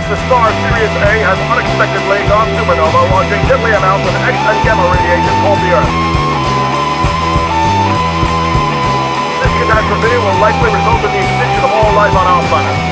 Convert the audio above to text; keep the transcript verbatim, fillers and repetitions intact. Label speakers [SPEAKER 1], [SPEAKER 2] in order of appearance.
[SPEAKER 1] the star Sirius A has unexpectedly gone supernova, launching deadly amounts of X and gamma radiation toward the Earth. This catastrophe will likely result in the extinction of all life on our planet.